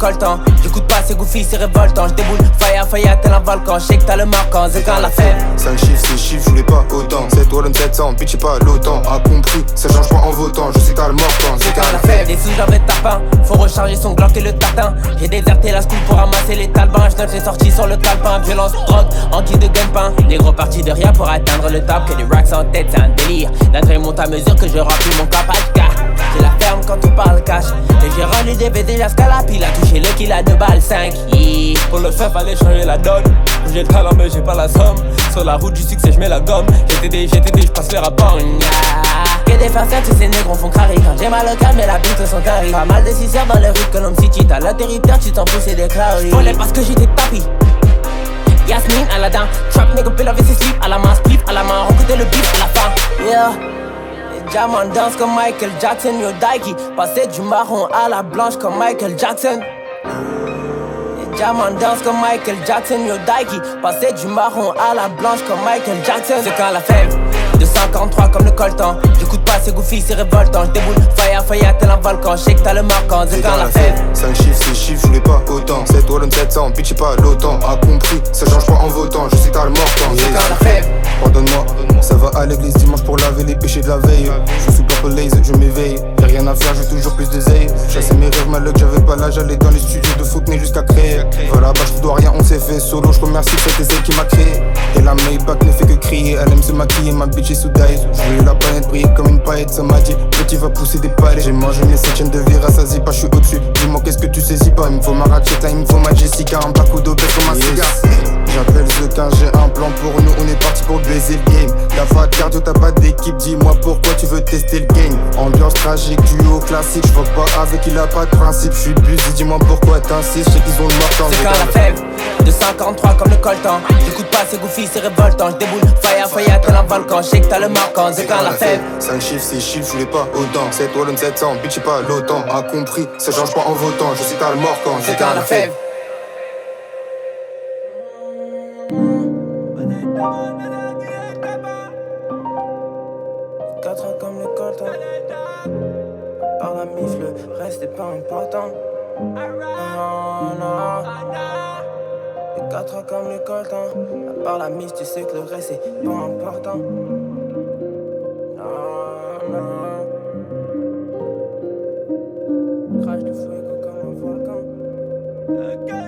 coltan. J'écoute pas c'est goofy, c'est révoltant. J'déboule, fire tel un volcan. J'sais que t'as le marquant, c'est quand la fête. 5 chiffres, 6 chiffres, je voulais pas autant. 7 wallon 700, bitch pas l'OTAN. A compris, ça change pas en votant. Je sais que t'as le marquant, c'est quand la fête. Des sous j'avais tapin, faut recharger son Glock et le tatin. J'ai déserté la school pour ramasser les talbans. J'note les sorties sur le calepin. Violence, drogue, anti de gagne-pain. Des gros partis de rien pour atteindre le top. Que des racks en tête, c'est un délire. La taille monte à mesure que je remplis mon capacité. J'ai la ferme quand on parle cash. Et j'ai rendu des DVD jusqu'à la pile. A touché le kill à 2 balles 5. Yeah. Pour le faire fallait changer la donne. J'ai le talent mais j'ai pas la somme. Sur la route du succès j'mets la gomme. GTD, j'passe les rapports. Que des facettes, tous ces négros font crari. Quand j'ai mal au calme, mais la bite sont carrés. Pas mal de 6 heures dans les rues de Colombe City. T'as l'intérieur, tu t'en pousses et des claries. J'volais parce que j'étais tapis. Yasmine, Aladdin, trap nigga, pill avec ses slips. À la main, spliff, à la main, recouter le bif à la fin. Yeah. Les diamants dansent comme Michael Jackson, yo Daiki. Passer du marron à la blanche comme Michael Jackson. Les diamants dansent comme Michael Jackson, yo Daiki. Passer du marron à la blanche comme Michael Jackson. C'est quand la fève. 243 comme le coltan. J'écoute pas c'est goofy, c'est révoltant. J'déboule, fire tel un volcan. J'sais que t'as le marquant, c'est quand la fête. 5 chiffres, 6 chiffres, je voulais pas autant. 7 wallon 700, bitch pas l'OTAN. A compris, ça change pas en votant. Je sais que t'as le marquant, c'est quand la fête. Pardonne-moi, ça va à l'église dimanche pour laver les péchés de la veille. Je suis purple lazy, je m'éveille. Y'a rien à faire, j'ai toujours plus de zeille. Chassais mes rêves, malheur, j'avais pas l'âge. J'allais dans les studios de foot, mais jusqu'à créer. Voilà, bah je dois rien, on s'est fait solo. Je remercie cette elle qui m'a créé. Et la Maybach ne fait que crier. Elle aime se maquiller, ma bitch est sous dice. Je voulais la planète briller comme une paillette, ça m'a dit. Petit va pousser des palais. J'ai mangé mes septièmes de vie, rassasie pas, je suis au-dessus. Dis-moi qu'est-ce que tu saisis pas. Il me faut ma Ratcheta, il me faut ma Jessica. Un bac ou d'obèse comme un cigare. J'appelle The 15, j'ai un plan pour nous, on est parti pour baiser le game. La fat cardio, t'as pas d'équipe, dis-moi pourquoi tu veux tester le game. Ambiance tragique, duo classique, j'voque pas avec, il a pas de principe. J'suis busy, dis-moi pourquoi t'insistes, j'sais qu'ils ont le marquant. C'est quand la fève, 243 comme le coltan. J'écoute pas c'est goofy, c'est révoltant. J'déboule, fire tel un volcan. J'sais que t'as le marquant, c'est quand la fève. 5 chiffres, 6 chiffres, j'voulais pas autant. 7 wallon 700, bitch pas l'OTAN. A compris, ça change pas en votant, je sais t'as le marquant, c'est quand la fève. 4 ans comme le coltan. Par la mif, le reste est pas important. Non, non. 4 ans comme le coltan. À part la mif, tu sais que le reste est pas important. Non, non. Crash de fuego comme un volcan.